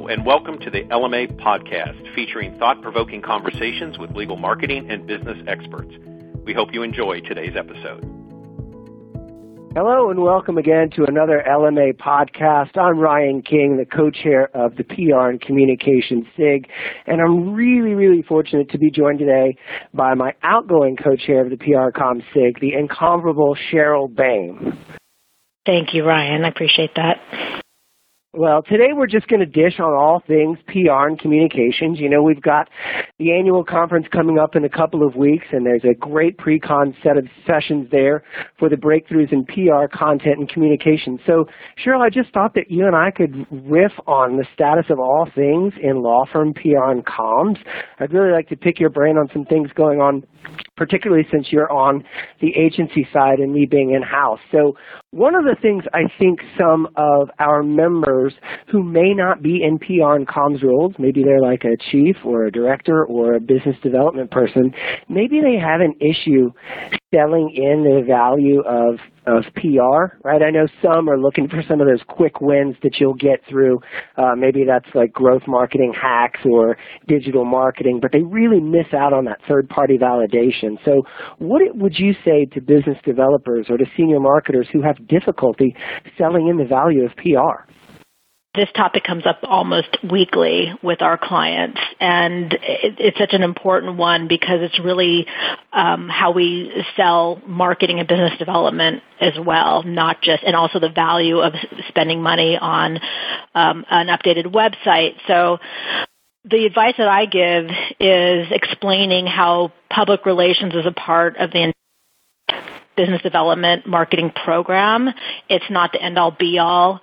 and welcome to the LMA podcast, featuring thought-provoking conversations with legal marketing and business experts. We hope you enjoy today's episode. Hello and welcome again to another LMA podcast. I'm Ryan King, the co-chair of the PR and Communications SIG, and I'm really fortunate to be joined today by my outgoing co-chair of the PR Comm SIG, the incomparable Cheryl Bain. Thank you, Ryan. I appreciate that. Well, today we're just going to dish on all things PR and communications. You know, we've got the annual conference coming up in a couple of weeks, and there's a great pre-con set of sessions there for the breakthroughs in PR, content, and communication. So, Cheryl, I just thought that you and I could riff on the status of all things in law firm PR and comms. I'd really like to pick your brain on some things going on, particularly since you're on the agency side and me being in-house. So one of the things I think some of our members who may not be in PR and comms roles, maybe they're like a chief or a director or a business development person, maybe they have an issue selling in the value of PR, right? I know some are looking for some of those quick wins that you'll get through, maybe that's like growth marketing hacks or digital marketing, but they really miss out on that third-party validation. So what would you say to business developers or to senior marketers who have difficulty selling in the value of PR? This topic comes up almost weekly with our clients, and it's such an important one because it's really how we sell marketing and business development as well, not just, and also the value of spending money on an updated website. So the advice that I give is explaining how public relations is a part of the business development marketing program. It's not the end-all, be-all.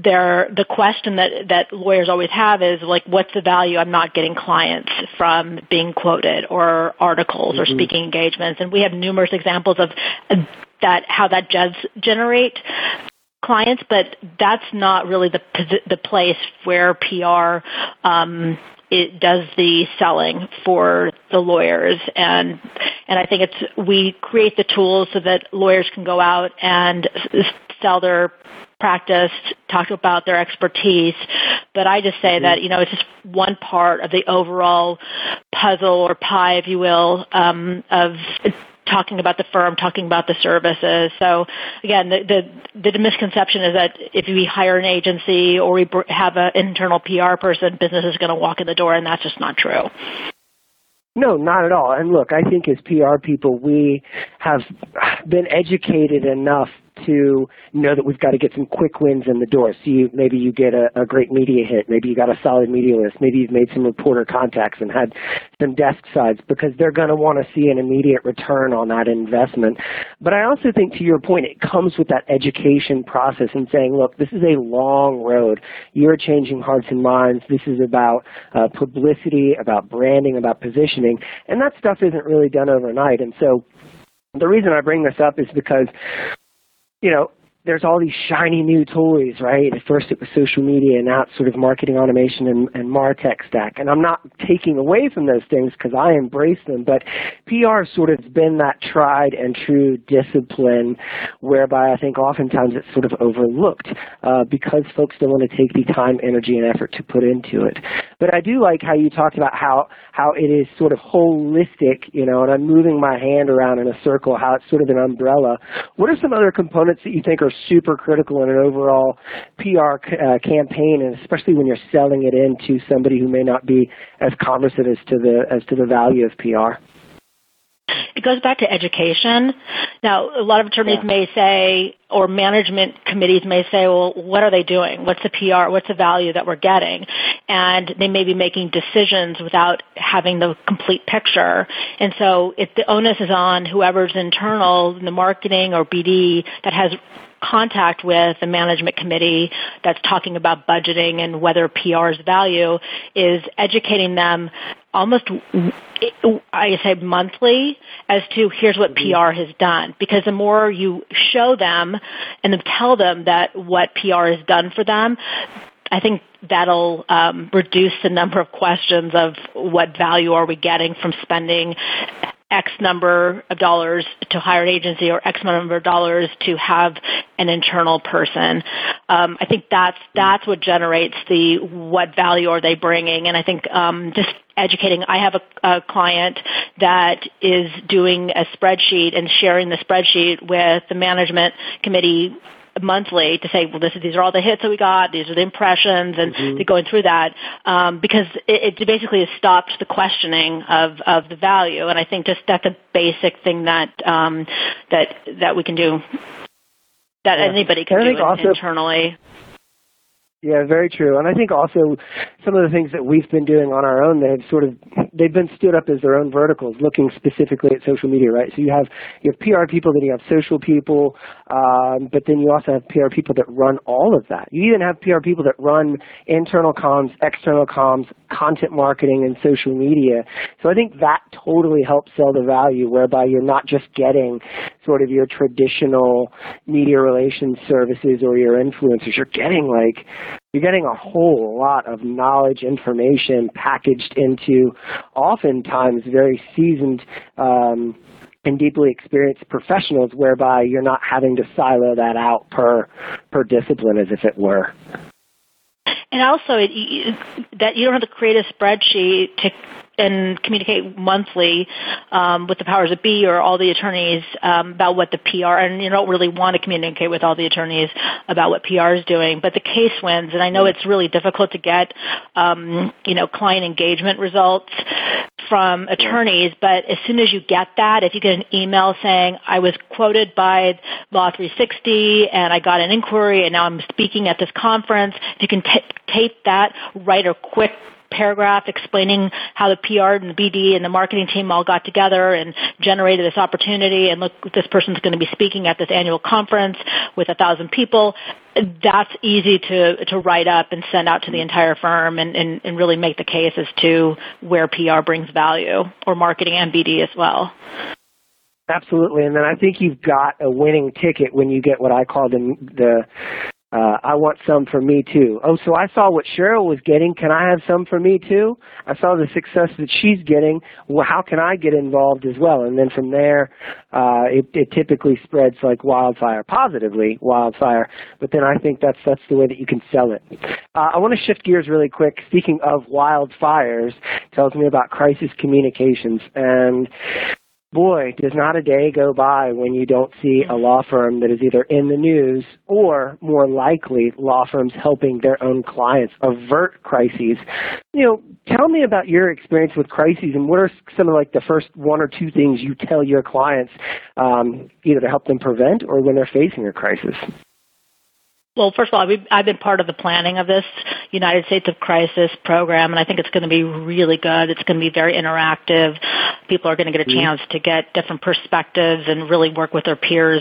The question that lawyers always have is, like, what's the value? I'm not getting clients from being quoted or articles or speaking engagements. And we have numerous examples of that, how that does generate clients, but that's not really the place where PR it does the selling for the lawyers, and I think we create the tools so that lawyers can go out and sell their practice, talk about their expertise. But I just say that, it's just one part of the overall puzzle or pie, if you will, of talking about the firm, talking about the services. So again, the misconception is that if we hire an agency or we have an internal PR person, business is going to walk in the door, and that's just not true. No, not at all. And look, I think as PR people, we have been educated enough to know that we've got to get some quick wins in the door. So maybe you get a great media hit. Maybe you got a solid media list. Maybe you've made some reporter contacts and had some desk sides, because they're going to want to see an immediate return on that investment. But I also think, to your point, it comes with that education process and saying, look, this is a long road. You're changing hearts and minds. This is about publicity, about branding, about positioning. And that stuff isn't really done overnight. And so the reason I bring this up is because there's all these shiny new toys, right? At first it was social media, and now it's sort of marketing automation and MarTech stack. And I'm not taking away from those things because I embrace them, but PR sort of been that tried and true discipline whereby I think oftentimes it's sort of overlooked because folks don't want to take the time, energy, and effort to put into it. But I do like how you talked about how it is sort of holistic, and I'm moving my hand around in a circle, how it's sort of an umbrella. What are some other components that you think are super critical in an overall PR campaign, and especially when you're selling it into somebody who may not be as conversant as to the value of PR? It goes back to education. Now, a lot of attorneys may say, or management committees may say, well, what are they doing? What's the PR? What's the value that we're getting? And they may be making decisions without having the complete picture. And so if the onus is on whoever's internal, the marketing or BD, that has contact with the management committee that's talking about budgeting and whether PR's value, is educating them almost, I say monthly, as to here's what PR has done. Because the more you show them and then tell them that what PR has done for them, I think that'll reduce the number of questions of what value are we getting from spending X number of dollars to hire an agency or X number of dollars to have an internal person. I think that's what generates the what value are they bringing. And I think just educating. I have a client that is doing a spreadsheet and sharing the spreadsheet with the management committee monthly to say, well, these are all the hits that we got, these are the impressions, and they're going through that because it basically has stopped the questioning of the value. And I think just that's a basic thing that we can do, that anybody can do also internally. Yeah, very true. And I think also some of the things that we've been doing on our own, they've been stood up as their own verticals, looking specifically at social media, right? So you have PR people, then you have social people, but then you also have PR people that run all of that. You even have PR people that run internal comms, external comms, content marketing, and social media. So I think that totally helps sell the value, whereby you're not just getting sort of your traditional media relations services or your influencers. You're getting a whole lot of knowledge, information packaged into oftentimes very seasoned and deeply experienced professionals, whereby you're not having to silo that out per discipline as if it were. And also that you don't have to create a spreadsheet and communicate monthly with the powers that be or all the attorneys about what the PR, and you don't really want to communicate with all the attorneys about what PR is doing, but the case wins. And I know it's really difficult to get, client engagement results from attorneys, but as soon as you get that, if you get an email saying, I was quoted by Law 360 and I got an inquiry and now I'm speaking at this conference, if you can tape that, write a quick paragraph explaining how the PR and the BD and the marketing team all got together and generated this opportunity, and look, this person's going to be speaking at this annual conference with 1,000 people. That's easy to write up and send out to the entire firm and really make the case as to where PR brings value, or marketing and BD as well. Absolutely. And then I think you've got a winning ticket when you get what I call the I want some for me too. Oh, so I saw what Cheryl was getting. Can I have some for me too? I saw the success that she's getting. Well, how can I get involved as well? And then from there, it typically spreads like wildfire, positively wildfire. But then I think that's the way that you can sell it. I want to shift gears really quick. Speaking of wildfires, tells me about crisis communications. And boy, does not a day go by when you don't see a law firm that is either in the news or, more likely, law firms helping their own clients avert crises. Tell me about your experience with crises, and what are some of the first one or two things you tell your clients either to help them prevent or when they're facing a crisis? Well, first of all, I've been part of the planning of this United States of Crisis program, and I think it's going to be really good. It's going to be very interactive. People are going to get a chance to get different perspectives and really work with their peers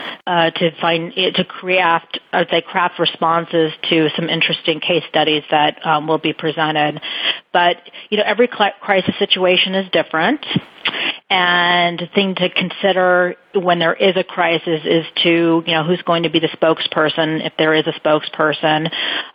to craft responses to some interesting case studies that will be presented. But every crisis situation is different. And the thing to consider when there is a crisis is who's going to be the spokesperson, if there is a spokesperson.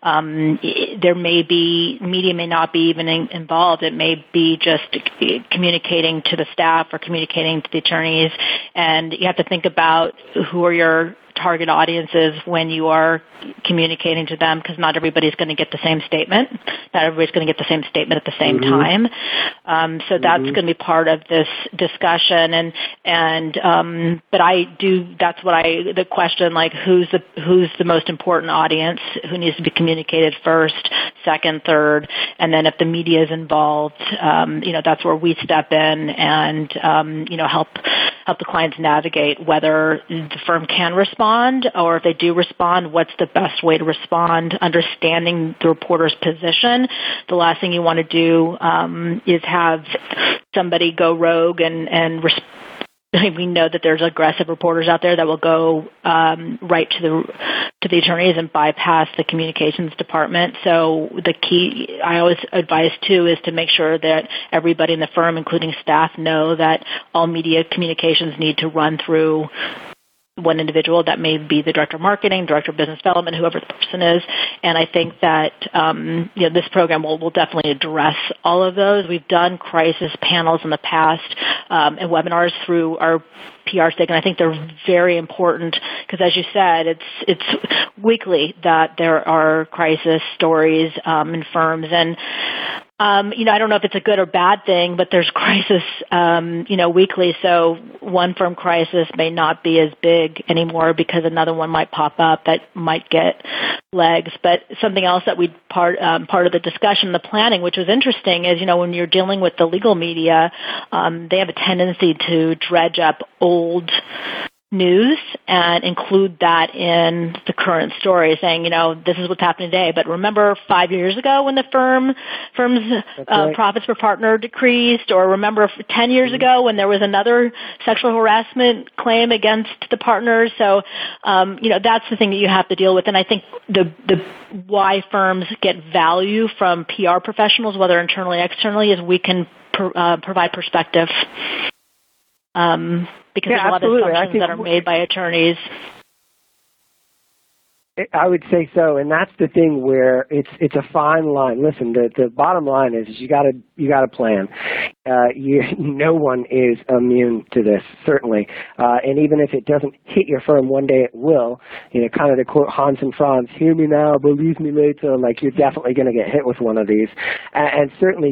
Media may not be even involved. It may be just communicating to the staff or communicating to the attorneys. And you have to think about who are your target audiences when you are communicating to them, because not everybody's going to get the same statement. Not everybody's going to get the same statement at the same time. So that's going to be part of this discussion. But the question, like, who's the most important audience, who needs to be communicated first, second, third, and then if the media is involved, that's where we step in and help the clients navigate whether the firm can respond, or if they do respond, what's the best way to respond, understanding the reporter's position. The last thing you want to do is have somebody go rogue and we know that there's aggressive reporters out there that will go right to the attorneys and bypass the communications department. So the key, I always advise too, is to make sure that everybody in the firm, including staff, know that all media communications need to run through one individual. That may be the director of marketing, director of business development, whoever the person is. And I think that this program will definitely address all of those. We've done crisis panels in the past and webinars through our PR stick, and I think they're very important because, as you said, it's weekly that there are crisis stories in firms, and I don't know if it's a good or bad thing, but there's crisis, weekly. So one firm crisis may not be as big anymore because another one might pop up that might get legs. But something else that we part of the discussion, the planning, which was interesting, is when you're dealing with the legal media, they have a tendency to dredge up old news and include that in the current story, saying, this is what's happening today. But remember 5 years ago when the firm's right. Profits per partner decreased, or remember 10 years ago when there was another sexual harassment claim against the partners. So, that's the thing that you have to deal with. And I think the why firms get value from PR professionals, whether internally or externally, is we can provide perspective. Because there's a lot of assumptions that are made by attorneys. I would say so, and that's the thing where it's a fine line. Listen, the bottom line is you got to plan. No one is immune to this, certainly, and even if it doesn't hit your firm one day, it will. Kind of to quote Hans and Franz, "Hear me now, believe me later." Like, you're definitely going to get hit with one of these, and certainly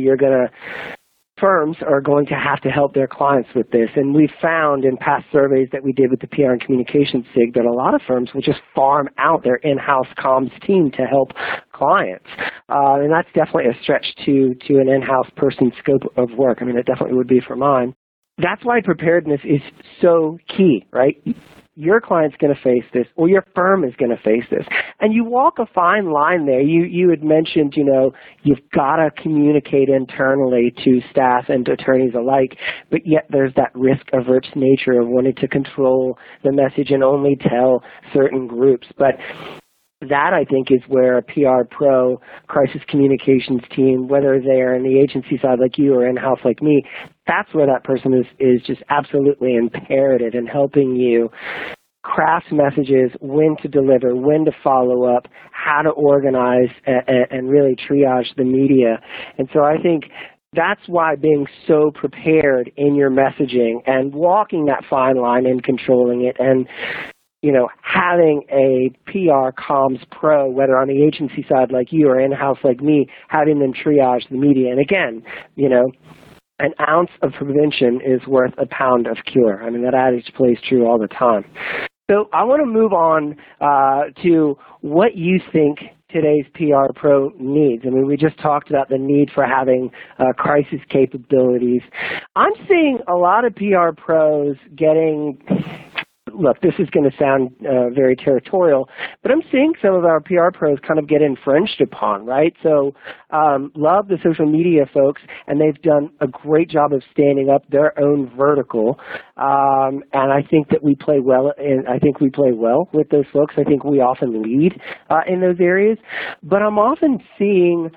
firms are going to have to help their clients with this. And we've found in past surveys that we did with the PR and Communications SIG that a lot of firms will just farm out their in-house comms team to help clients. And that's definitely a stretch to an in-house person's scope of work. I mean, it definitely would be for mine. That's why preparedness is so key, right? Your client's going to face this, or your firm is going to face this. And you walk a fine line there. You had mentioned, you've got to communicate internally to staff and to attorneys alike, but yet there's that risk-averse nature of wanting to control the message and only tell certain groups. But that, I think, is where a PR pro crisis communications team, whether they're in the agency side like you or in-house like me, that's where that person is just absolutely imperative in helping you craft messages, when to deliver, when to follow up, how to organize and really triage the media. And so I think that's why being so prepared in your messaging and walking that fine line and controlling it, and having a PR comms pro, whether on the agency side like you or in-house like me, having them triage the media. And again, an ounce of prevention is worth a pound of cure. I mean, that adage plays true all the time. So I want to move on to what you think today's PR pro needs. I mean, we just talked about the need for having crisis capabilities. I'm seeing a lot of PR pros getting... Look, this is going to sound very territorial, but I'm seeing some of our PR pros kind of get infringed upon, right? So love the social media folks, and they've done a great job of standing up their own vertical. And I think that we play well, and I think we play well with those folks. I think we often lead in those areas. But I'm often seeing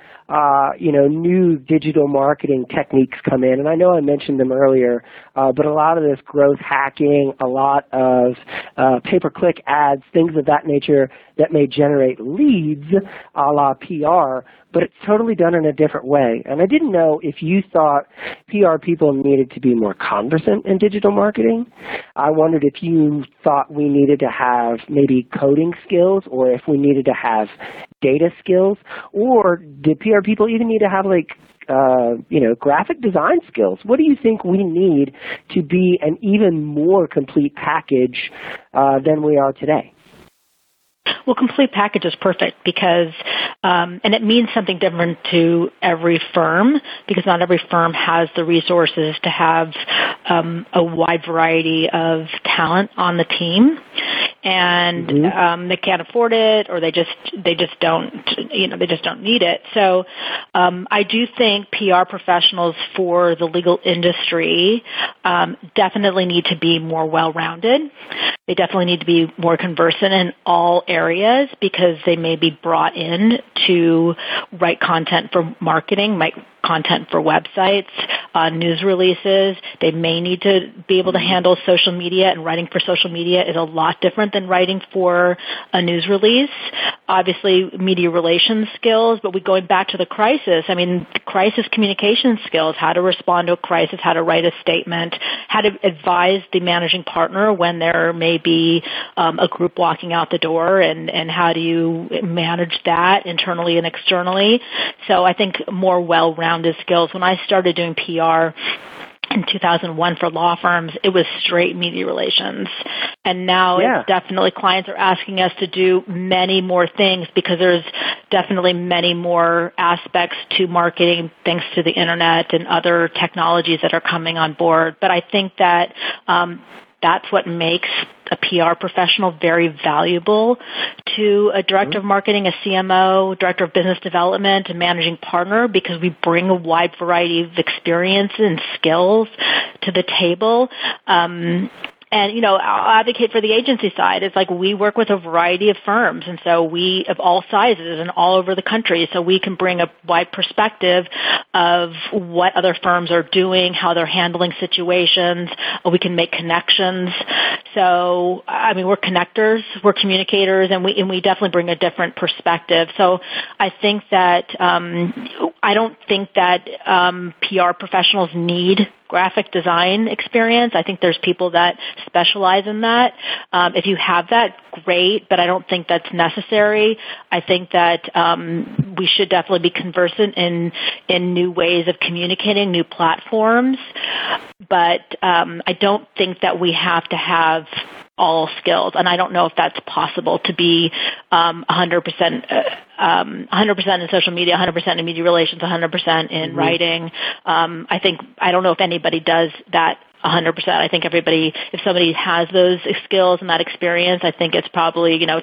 new digital marketing techniques come in, and I know I mentioned them earlier, but a lot of this growth hacking, a lot of pay-per-click ads, things of that nature that may generate leads a la PR, but it's totally done in a different way. And I didn't know if you thought PR people needed to be more conversant in digital marketing. I wondered if you thought we needed to have maybe coding skills, or if we needed to have data skills, or did PR people even need to have graphic design skills? What do you think we need to be an even more complete package than we are today? Well, complete package is perfect because, and it means something different to every firm, because not every firm has the resources to have a wide variety of talent on the team. and they can't afford it, or they just don't need it. So I do think PR professionals for the legal industry definitely need to be more well-rounded. They definitely need to be more conversant in all areas, because they may be brought in to write content for marketing, write content for websites, news releases. They may need to be able to handle social media, and writing for social media is a lot different than writing for a news release. Obviously, media relations skills, but going back to the crisis, crisis communication skills, how to respond to a crisis, how to write a statement, how to advise the managing partner when there may be a group walking out the door, and how do you manage that internally and externally. So I think more well-rounded skills. When I started doing PR in 2001 for law firms, it was straight media relations. And now it's definitely clients are asking us to do many more things, because there's definitely many more aspects to marketing thanks to the internet and other technologies that are coming on board. But I think that that's what makes a PR professional very valuable to a director of marketing, a CMO, director of business development, and managing partner, because we bring a wide variety of experience and skills to the table. And, I'll advocate for the agency side. It's like we work with a variety of firms, and so we of all sizes and all over the country, so we can bring a wide perspective of what other firms are doing, how they're handling situations. We can make connections. So, we're connectors, we're communicators, and we definitely bring a different perspective. So I think that I don't think that PR professionals need graphic design experience. I think there's people that specialize in that. If you have that, great, but I don't think that's necessary. I think that we should definitely be conversant in new ways of communicating, new platforms, but I don't think that we have to have all skills, and I don't know if that's possible to be 100% in social media, 100% in media relations, 100% in writing. I don't know if anybody does that 100%. I think if somebody has those skills and that experience, I think it's probably 25%,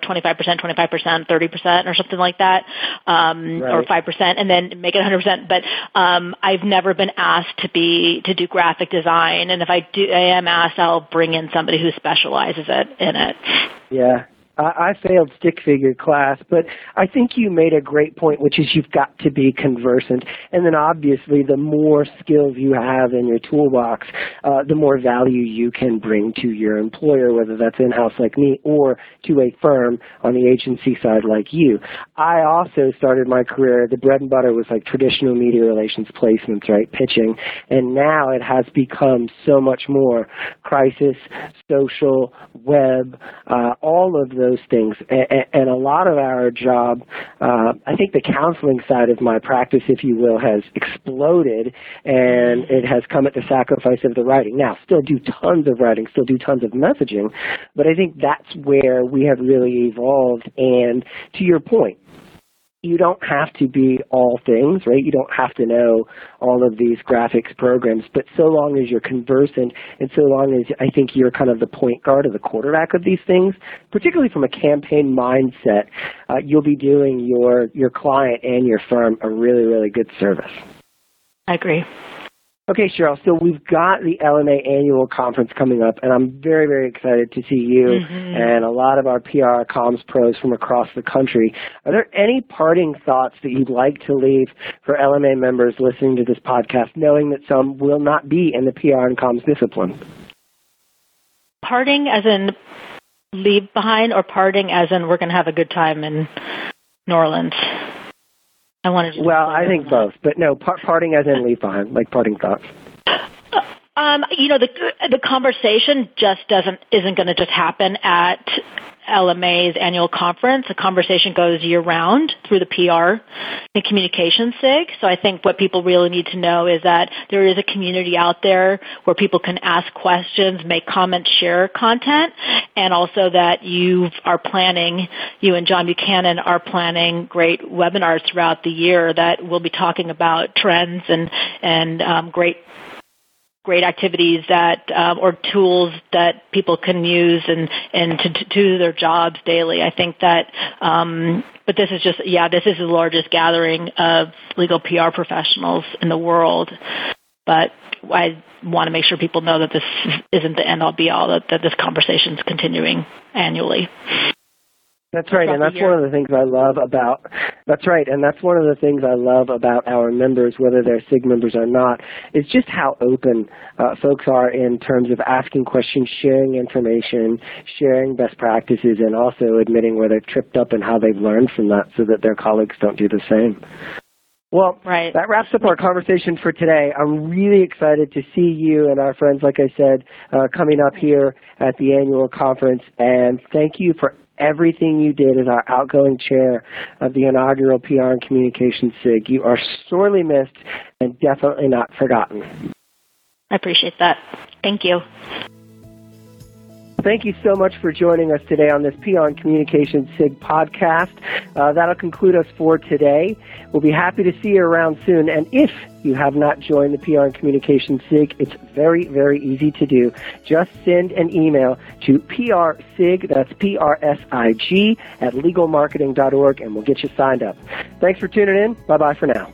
30%, or something like that, or 5%, and then make it 100%. But I've never been asked to do graphic design, and if I am asked, I'll bring in somebody who specializes in it. Yeah. I failed stick figure class, but I think you made a great point, which is you've got to be conversant. And then obviously the more skills you have in your toolbox, the more value you can bring to your employer, whether that's in-house like me or to a firm on the agency side like you. I also started my career, the bread and butter was like traditional media relations placements, right, pitching. And now it has become so much more crisis, social, web, all of those things, and a lot of our job, I think the counseling side of my practice, if you will, has exploded, and it has come at the sacrifice of the writing. Now, still do tons of writing, still do tons of messaging, but I think that's where we have really evolved, and to your point, you don't have to be all things, right? You don't have to know all of these graphics programs, but so long as you're conversant and so long as I think you're kind of the point guard or the quarterback of these things, particularly from a campaign mindset, you'll be doing your client and your firm a really, really good service. I agree. Okay, Cheryl, so we've got the LMA annual conference coming up, and I'm very, very excited to see you and a lot of our PR comms pros from across the country. Are there any parting thoughts that you'd like to leave for LMA members listening to this podcast, knowing that some will not be in the PR and comms discipline? Parting as in leave behind, or parting as in we're going to have a good time in New Orleans? I think both, but no, parting as in leave behind, like parting thoughts. The conversation just isn't going to just happen at LMA's annual conference. The conversation goes year-round through the PR and communications SIG. So I think what people really need to know is that there is a community out there where people can ask questions, make comments, share content, and also that you and John Buchanan are planning great webinars throughout the year that will be talking about trends and great great activities that or tools that people can use and to do their jobs daily. I think that, but this is just, this is the largest gathering of legal PR professionals in the world. But I want to make sure people know that this isn't the end-all be-all, that this conversation is continuing annually. That's right, and that's one of the things I love about. That's right, and that's one of the things I love about our members, whether they're SIG members or not, is just how open folks are in terms of asking questions, sharing information, sharing best practices, and also admitting where they've tripped up and how they've learned from that, so that their colleagues don't do the same. Well, right. That wraps up our conversation for today. I'm really excited to see you and our friends, like I said, coming up here at the annual conference. And thank you for everything you did as our outgoing chair of the inaugural PR and Communications SIG. You are sorely missed and definitely not forgotten. I appreciate that. Thank you. Thank you so much for joining us today on this PR and Communications SIG podcast. That'll conclude us for today. We'll be happy to see you around soon. And if you have not joined the PR and Communications SIG, it's very, very easy to do. Just send an email to PRSIG, that's PRSIG, at legalmarketing.org, and we'll get you signed up. Thanks for tuning in. Bye-bye for now.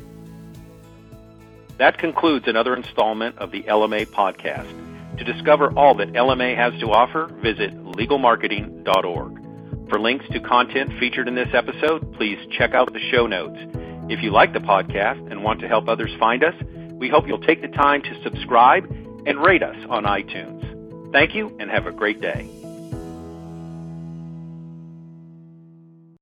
That concludes another installment of the LMA podcast. To discover all that LMA has to offer, visit legalmarketing.org. For links to content featured in this episode, please check out the show notes. If you like the podcast and want to help others find us, we hope you'll take the time to subscribe and rate us on iTunes. Thank you and have a great day.